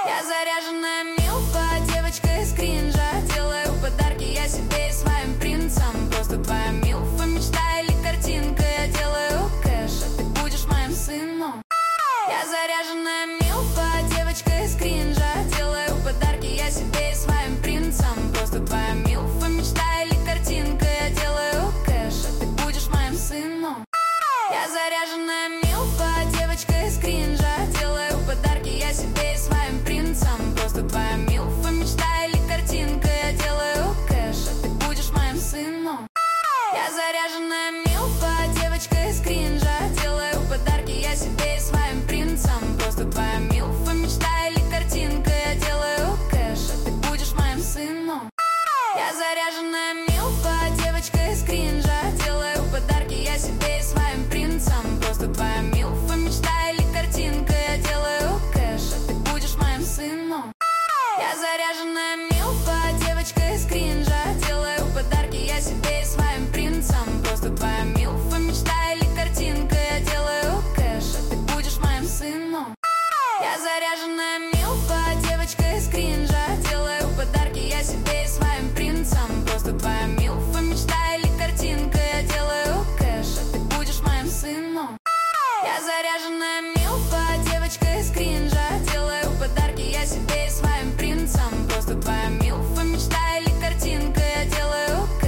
Я заряженная милфа, девочка из кринжа. Делаю подарки я себе и своим принцам. Просто твоя милфа, мечта или картинка. Я делаю кэш, а ты будешь моим сыном. Я заряженная милфа, девочка из кринжа. Делаю подарки я себе и своим принцам. Просто твоя милфа, мечта или картинка. Я делаю кэш, а ты будешь моим сыном. Я заряженная милфа, девочка из кринжа. Делаю подарки я себе и своим принцам. Просто твоя милфа, мечта или картинка. Я делаю кэш, а ты будешь моим сыном. Я заряженная милфа, девочка из кринжа. Делаю подарки я себе и своим принцам. Просто твоя милфа, мечта или картинка. Я делаю кэш, а ты будешь моим сыном. Я заряженная милфа, девочка из кринжа. Делаю подарки я себе и своим принцам. Просто твоя милфа, мечта или картинка. Я делаю кэш, а ты будешь моим сыном. Я заряженная милфа, девочка из кринжа. Делаю подарки я себе и своим принцам. Просто твоя милфа, мечта или картинка. Я делаю кэш, а ты будешь моим сыном. Я заряженная милфа, девочка из кринжа. Делаю подарки я себе и своим принцам. Просто твоя милфа, мечта или картинка. Я делаю кэш, а ты будешь моим сыном. Я заряженная